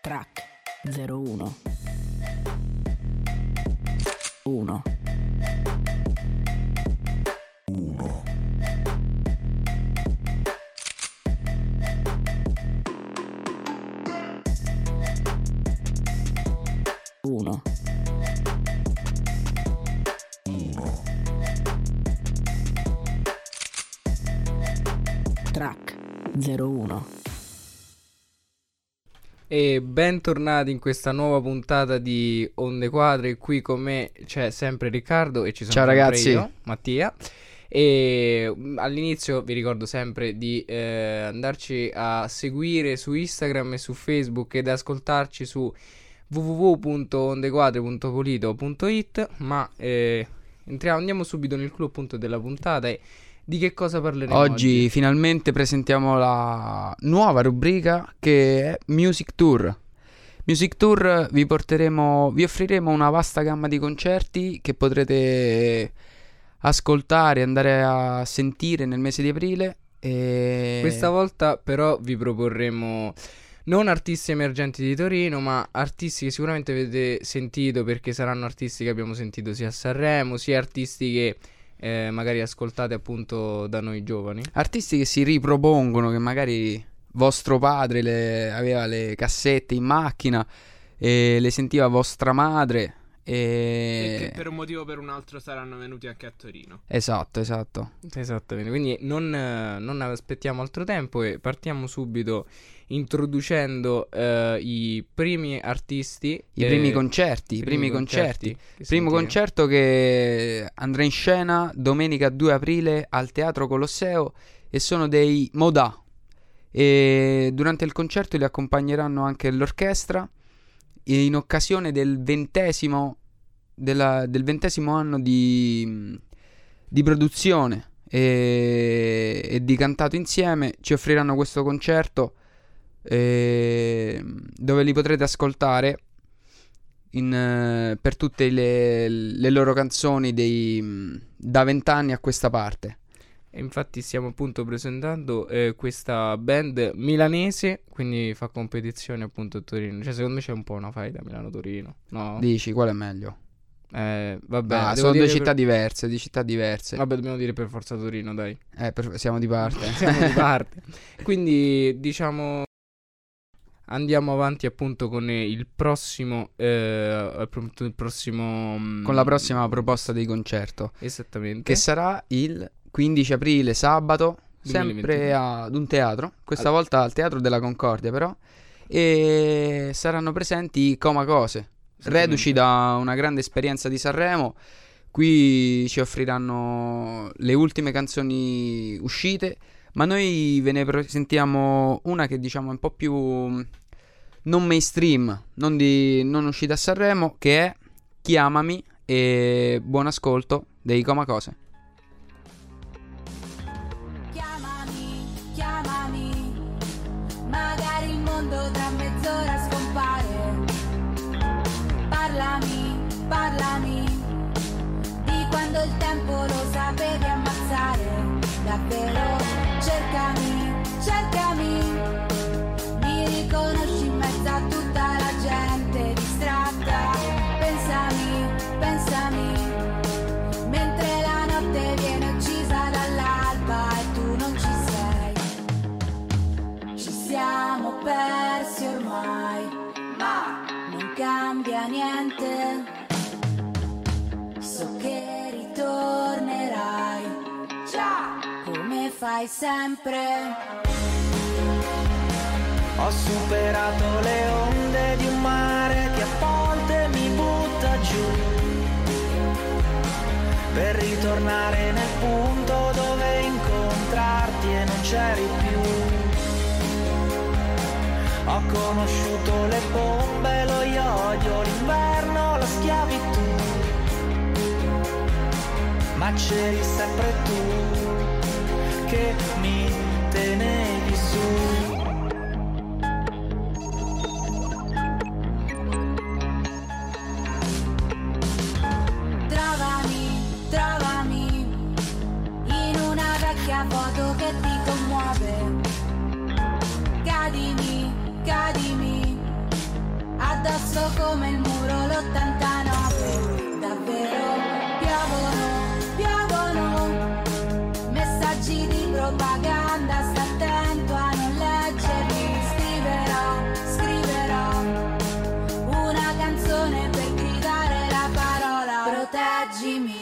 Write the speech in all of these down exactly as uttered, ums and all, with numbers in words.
Track zero uno uno uno uno uno Track zero uno. E bentornati in questa nuova puntata di Onde Quadre. Qui con me c'è sempre Riccardo e ci sono Ciao sempre ragazzi. io, Mattia. E all'inizio vi ricordo sempre di eh, andarci a seguire su Instagram e su Facebook ed ascoltarci su w w w punto ondequadre punto polito punto it. Ma eh, entriamo, andiamo subito nel clou appunto della puntata. E di che cosa parleremo oggi? Oggi finalmente presentiamo la nuova rubrica che è Music Tour. Music Tour vi porteremo, vi offriremo una vasta gamma di concerti che potrete ascoltare, andare a sentire nel mese di aprile. E Questa volta però vi proporremo non artisti emergenti di Torino, ma artisti che sicuramente avete sentito, perché saranno artisti che abbiamo sentito sia a Sanremo, sia artisti che eh, magari ascoltate appunto da noi giovani. artisti che si ripropongono, che magari vostro padre le, aveva le cassette in macchina e le sentiva vostra madre. E E che per un motivo o per un altro saranno venuti anche a Torino. Esatto, esatto. Esattamente, quindi non, eh, non aspettiamo altro tempo e partiamo subito introducendo eh, i primi artisti, I eh, primi concerti, i primi concerti. che Primo sentiremo. concerto che andrà in scena domenica due aprile al Teatro Colosseo e sono dei Modà. E durante il concerto li accompagneranno anche l'orchestra in occasione del ventesimo della, del ventesimo anno di, di produzione e, e di cantato insieme. Ci offriranno questo concerto eh, dove li potrete ascoltare in, eh, per tutte le, le loro canzoni dei, da vent'anni a questa parte. E infatti stiamo appunto presentando eh, questa band milanese, quindi fa competizione appunto a Torino. Cioè secondo me c'è un po' una faida Milano-Torino, no? Dici qual è meglio? Eh, vabbè, Ah, devo sono due dire città per... diverse, di città diverse. Vabbè, dobbiamo dire per forza Torino, dai. Eh, per- siamo di parte. Siamo di parte. Quindi diciamo andiamo avanti appunto con il prossimo eh, appunto il prossimo mm, Con la prossima proposta di concerto, esattamente, che sarà il quindici aprile, sabato, sempre duemilaventidue. ad un teatro, questa Al- volta al Teatro della Concordia però, e saranno presenti i Coma Cose, reduci da una grande esperienza di Sanremo. Qui ci offriranno le ultime canzoni uscite, ma noi ve ne presentiamo una che diciamo è un po' più non mainstream, non, di, non uscita a Sanremo, che è Chiamami, e buon ascolto dei Coma Cose. Chiamami, chiamami, magari il mondo tra mezz'ora scompare. Parlami, parlami, di quando il tempo lo sapevi ammazzare. Davvero, cercami, cercami, mi riconosci in mezzo a tutta la gente distratta. Pensami, pensami, mentre la notte viene uccisa dall'alba e tu non ci sei. Ci siamo persi ormai, ma non cambia niente. So che ritornerai, già, come fai sempre. Ho superato le onde di un mare che a volte mi butta giù, per ritornare nel punto dove incontrarti e non c'eri più. Ho conosciuto le bombe, lo iodio, l'inverno, la schiavitù, ma c'eri sempre tu che mi tenevi su. Trovami, trovami, in una vecchia foto che ti commuove. Cadimi, cadimi, addosso come il muro l'ottantanove. Davvero piovono, piovono messaggi di propaganda, sta attento a non leggerli. Scriverò, scriverò una canzone per gridare la parola proteggimi.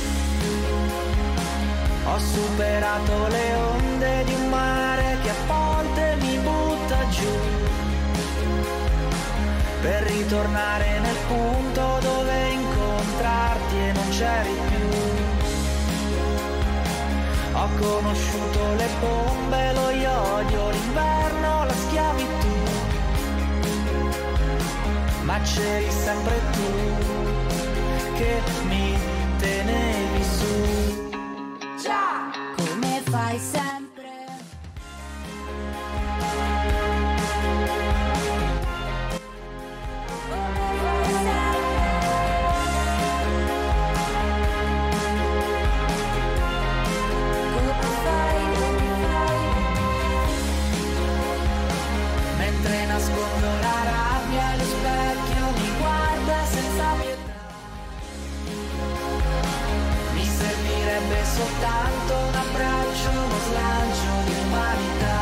Ho superato le onde di un mare che a volte mi butta giù, per ritornare nel punto dove incontrarti e non c'eri più. Ho conosciuto le bombe, lo iodio, l'inverno, la schiavitù, ma c'eri sempre tu che mi tenevi su. Già, come fai sempre. Mentre nascondo la rabbia e lo specchio mi guarda senza pietà. Mi servirebbe soltanto un abbraccio, uno slancio di umanità.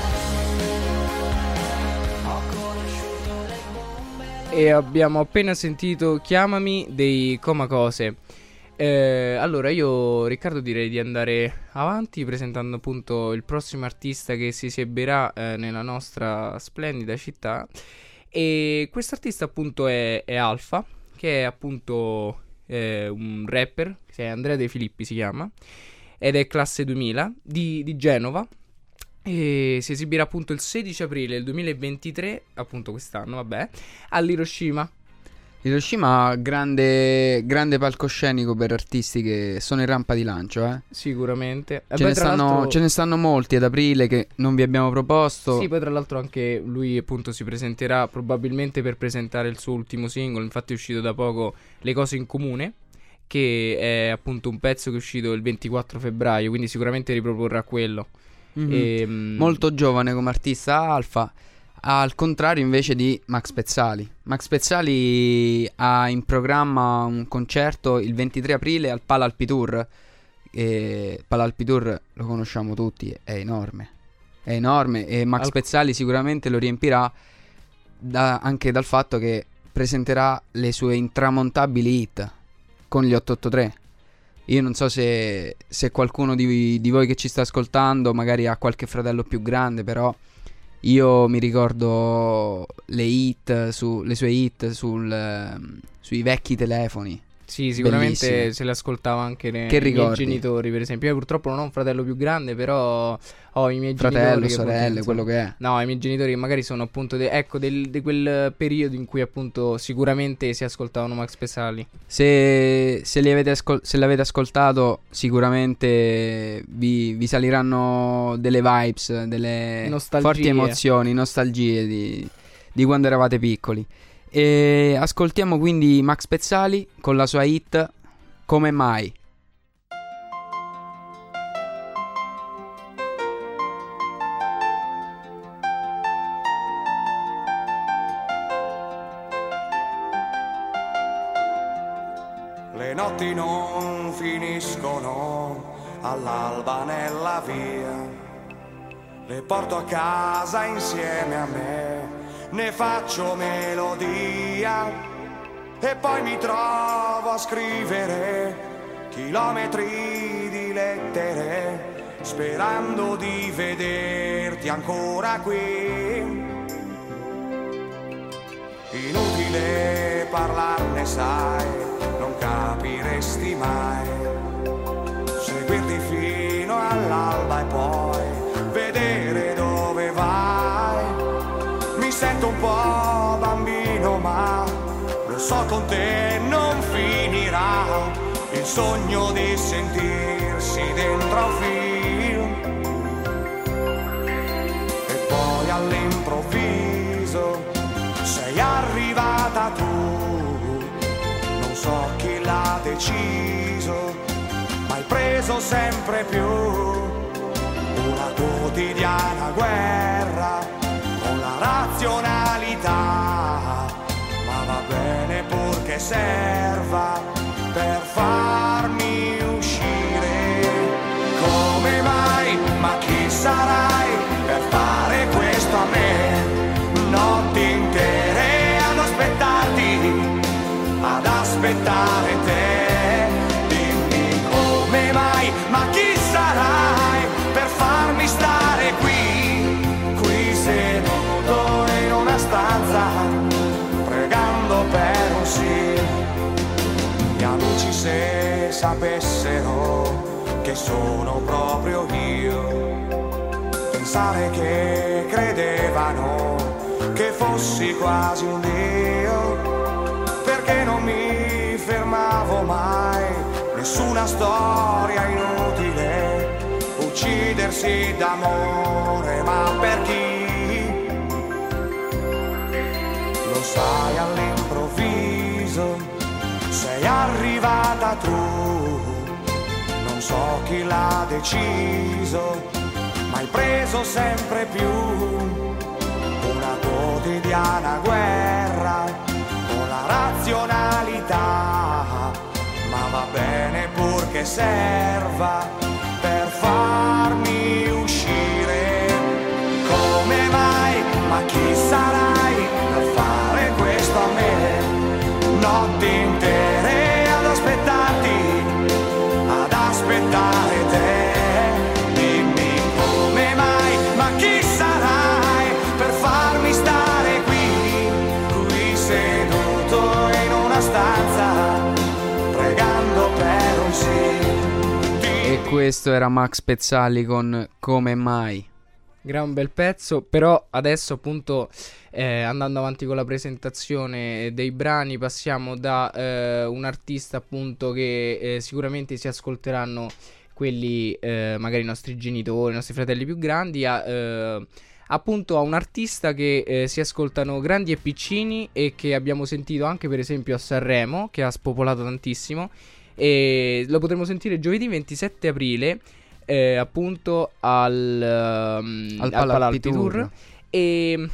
Ho conosciuto le bombe. E abbiamo appena sentito Chiamami dei Comacose. Eh, allora io, Riccardo, direi di andare avanti presentando appunto il prossimo artista che si esibirà eh, nella nostra splendida città. E quest'artista appunto è, è Alfa, che è appunto eh, un rapper, che è Andrea De Filippi si chiama, ed è classe duemila di, di Genova. E si esibirà appunto il sedici aprile del duemilaventitré, appunto quest'anno, vabbè, all'Hiroshima. Hiroshima, grande, grande palcoscenico per artisti che sono in rampa di lancio, eh. Sicuramente. E Ce, poi, ne tra stanno, l'altro- ce ne stanno molti ad aprile che non vi abbiamo proposto. Sì, poi tra l'altro anche lui appunto si presenterà probabilmente per presentare il suo ultimo singolo. Infatti è uscito da poco Le cose in comune, che è appunto un pezzo che è uscito il ventiquattro febbraio, quindi sicuramente riproporrà quello. Mhm. E, mm, Molto giovane come artista Alfa, al contrario invece di Max Pezzali. Max Pezzali ha in programma un concerto il ventitré aprile al Pala Alpitour. E Pala Alpitour lo conosciamo tutti, è enorme. È enorme e Max Al- Pezzali sicuramente lo riempirà da- anche dal fatto che presenterà le sue intramontabili hit con gli ottocentoottantatré. Io non so se, se qualcuno di, di voi che ci sta ascoltando magari ha qualche fratello più grande, però io mi ricordo le hit, su, le sue hit sul, ehm, sui vecchi telefoni. sì, sicuramente Bellissimo. se l'ascoltava anche nei Che i miei ricordi? genitori, per esempio. Io purtroppo non ho un fratello più grande, però ho i miei Fratello, genitori che appunto, sorelle, insomma- quello che è. No, i miei genitori che magari sono appunto de- ecco del- di quel periodo in cui appunto sicuramente si ascoltavano Max Pezzali. Se, se, li avete ascol- se l'avete ascoltato sicuramente vi, vi saliranno delle vibes, delle Nostalgie. forti emozioni, nostalgie di, di quando eravate piccoli. E ascoltiamo quindi Max Pezzali con la sua hit Come mai. Le notti non finiscono all'alba nella via, le porto a casa insieme a me, ne faccio melodia e poi mi trovo a scrivere chilometri di lettere sperando di vederti ancora qui. Inutile parlarne, sai, non capiresti mai. Seguirti fino all'alba e poi vedere dove vai. Mi sento un po' bambino, ma lo so con te non finirà. Il sogno di sentirsi dentro un film e poi all'improvviso sei arrivata tu. Non so chi l'ha deciso, ma hai preso sempre più una quotidiana guerra con la razionalità serva per farmi uscire. Come mai, ma chi sarai per fare questo a me? Notti intere ad aspettarti, ad aspettare te. Dimmi come mai, ma chi sarai per farmi stare qui, qui seduto in una stanza, pregando per un sì. Gli amici se sapessero che sono proprio io, pensare che credevano che fossi quasi un dio, perché non mi fermavo mai, nessuna storia inutile, uccidersi d'amore, ma per chi? Lo sai, all'improvviso sei arrivata tu, non so chi l'ha deciso, ma hai preso sempre più una quotidiana guerra con la razionalità, ma va bene purché serva per farmi uscire. Come mai, ma chi sarai per fare questo a me? Notti intere ad aspettarti, ad aspettare te. Dimmi come mai, ma chi sarai per farmi stare qui, qui seduto in una stanza, pregando per un sì. E questo era Max Pezzali con Come mai. Gran bel pezzo, però adesso appunto eh, andando avanti con la presentazione dei brani passiamo da eh, un artista appunto che eh, sicuramente si ascolteranno quelli eh, magari i nostri genitori, i nostri fratelli più grandi, a, eh, appunto a un artista che eh, si ascoltano grandi e piccini e che abbiamo sentito anche per esempio a Sanremo, che ha spopolato tantissimo, e lo potremo sentire giovedì ventisette aprile Eh, appunto al, um, al al Palalpi Tour. Tour. E,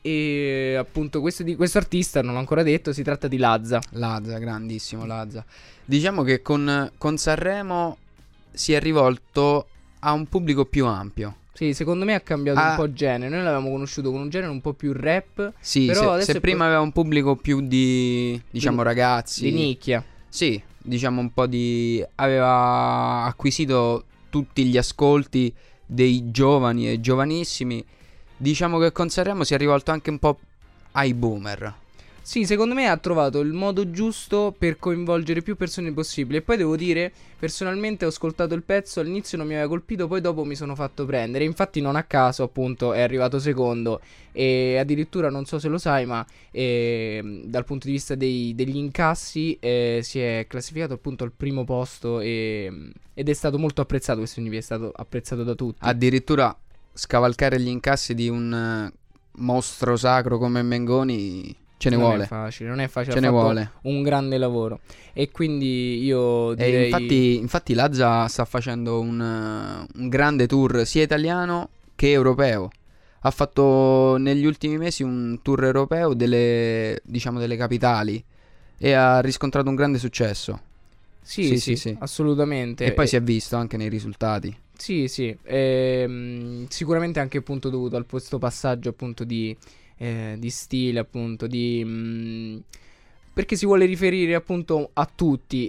e appunto questo, di, questo artista non l'ho ancora detto, si tratta di Lazza. Lazza, grandissimo Lazza. Diciamo che con, con Sanremo si è rivolto a un pubblico più ampio. Sì, secondo me ha cambiato Ah. un po' genere. Noi l'avevamo conosciuto con un genere un po' più rap. Sì, però se, adesso se è prima po- aveva un pubblico più di, diciamo, di- ragazzi. di nicchia. Sì, diciamo un po' di... aveva acquisito tutti gli ascolti dei giovani e giovanissimi. Diciamo che con Sanremo si è rivolto anche un po' ai boomer. Sì, secondo me ha trovato il modo giusto per coinvolgere più persone possibile. E poi devo dire, personalmente ho ascoltato il pezzo, all'inizio non mi aveva colpito, poi dopo mi sono fatto prendere. Infatti non a caso appunto è arrivato secondo. E addirittura non so se lo sai, ma eh, dal punto di vista dei, degli incassi eh, si è classificato appunto al primo posto e, ed è stato molto apprezzato. Questo quindi è stato apprezzato da tutti. Addirittura scavalcare gli incassi di un eh, mostro sacro come Mengoni ce ne non vuole. è facile, non è facile, Ce ha ne fatto vuole. un grande lavoro. E quindi io E direi... infatti, infatti Lazza sta facendo un, uh, un grande tour sia italiano che europeo. Ha fatto negli ultimi mesi un tour europeo delle, diciamo, delle capitali e ha riscontrato un grande successo. Sì, Sì, sì, sì, sì. assolutamente. E poi E- si è visto anche nei risultati. Sì, sì, ehm, sicuramente anche appunto dovuto al questo passaggio appunto di, eh, di stile, appunto di... mm, perché si vuole riferire appunto a tutti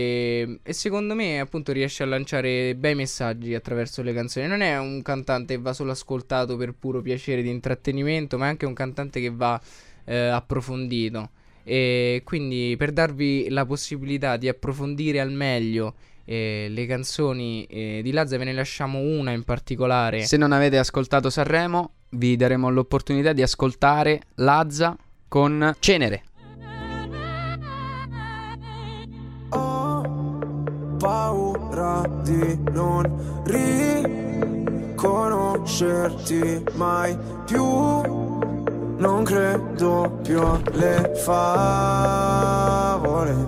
e, e secondo me appunto riesce a lanciare bei messaggi attraverso le canzoni. Non è un cantante che va solo ascoltato per puro piacere di intrattenimento, ma è anche un cantante che va eh, approfondito. E quindi per darvi la possibilità di approfondire al meglio eh, le canzoni eh, di Lazza ve ne lasciamo una in particolare. Se non avete ascoltato Sanremo, vi daremo l'opportunità di ascoltare Lazza con Cenere. Ho paura di non riconoscerti mai più. Non credo più alle favole.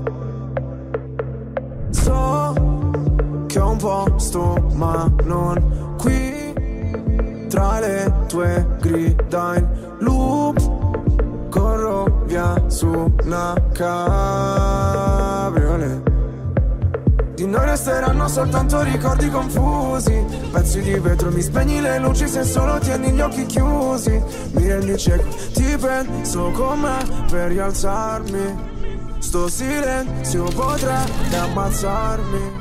So che ho un posto ma non qui. Tra le tue grida in loop. corro via su una cabriolet. Di noi resteranno soltanto ricordi confusi, pezzi di vetro, mi spegni le luci se solo tieni gli occhi chiusi. Mi rendi cieco, ti penso con me per rialzarmi. Sto silenzio potrebbe ammazzarmi.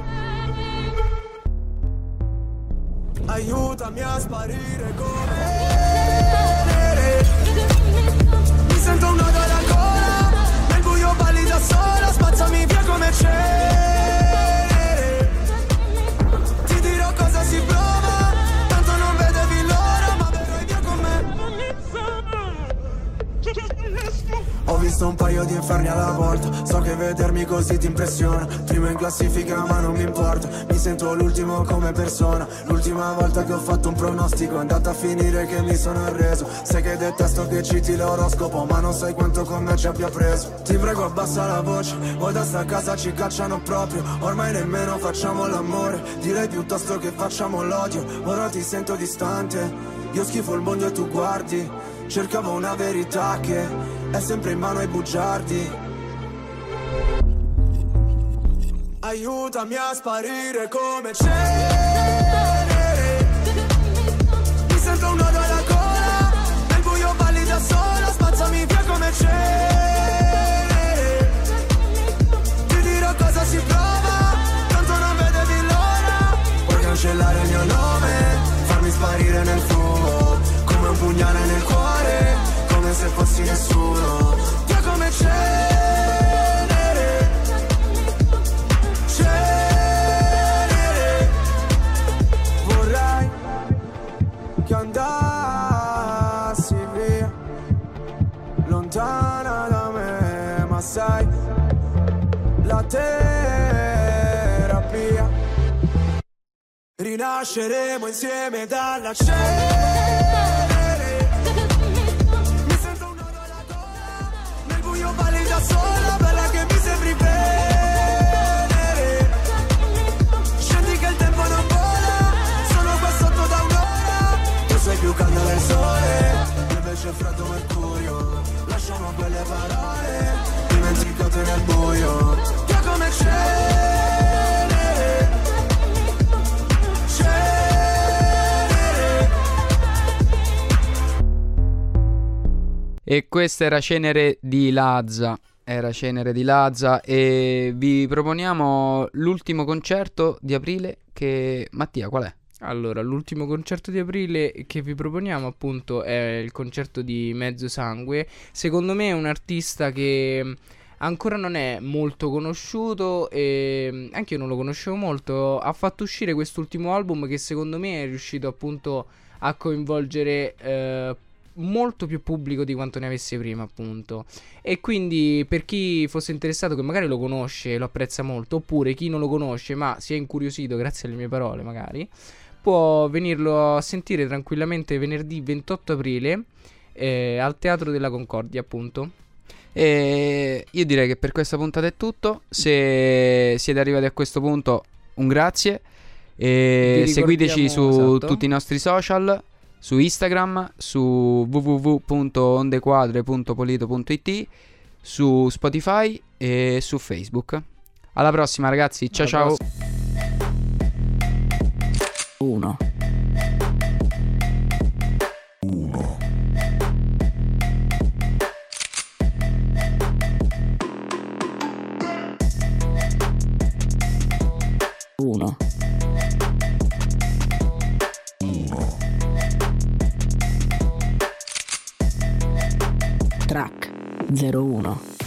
Aiutami a sparire come mi sento un nodo alla gola, nel buio balli da sola, spazzami via come c'è. Ti dirò cosa si prova, tanto non vedevi l'ora, ma verrai via con me. Ho visto un paio di inferni alla volta, so che vedermi così ti impressiona. Primo in classifica ma non mi importa, mi sento l'ultimo come persona. L'ultima volta che ho fatto un pronostico è andata a finire che mi sono arreso. Sai che detesto che citi l'oroscopo, ma non sai quanto con me ci abbia preso. Ti prego abbassa la voce, poi da sta casa ci cacciano proprio. Ormai nemmeno facciamo l'amore, direi piuttosto che facciamo l'odio. Ora ti sento distante, io schifo il mondo e tu guardi. Cercavo una verità che è sempre in mano ai bugiardi. Aiutami a sparire come cenere. Mi sento un nodo alla gola, nel buio balli da sola, spazzami via come cenere. Ti dirò cosa si prova, tanto non vedevi l'ora. Puoi cancellare il mio nome, farmi sparire nel fumo, come un pugnale nel cuore, come se fossi nessuno. Via come cenere, cenere. Vorrei che andassi via, lontana da me, ma sai, la terapia. Rinasceremo insieme dalla cenere. Mi sento un nodo alla gola, nel buio balli da sola, bella che mi sembri venere. Scendi che il tempo non vola, sono qua sotto da un'ora. Tu sei più calda del sole, io invece freddo mercurio. Lasciamo quelle parole dimenticate nel buio. Che come cenere, cenere. E questa era Cenere di Lazza. Era Cenere di Lazza. E vi proponiamo l'ultimo concerto di aprile. Che Mattia, qual è? Allora, l'ultimo concerto di aprile che vi proponiamo appunto è il concerto di Mezzo Sangue. Secondo me è un artista che ancora non è molto conosciuto e anche io non lo conoscevo molto. Ha fatto uscire quest'ultimo album che secondo me è riuscito appunto a coinvolgere eh, molto più pubblico di quanto ne avesse prima appunto. E quindi per chi fosse interessato, che magari lo conosce e lo apprezza molto, oppure chi non lo conosce ma si è incuriosito grazie alle mie parole magari, può venirlo a sentire tranquillamente venerdì ventotto aprile eh, al Teatro della Concordia appunto. E io direi che per questa puntata è tutto. Se siete arrivati a questo punto, un grazie. E seguiteci su esatto. tutti i nostri social, su Instagram, su w w w punto ondequadre punto polito punto i t, su Spotify e su Facebook. Alla prossima ragazzi, ciao Alla ciao prossima. uno. Uno. Uno. Uno. Track zero uno.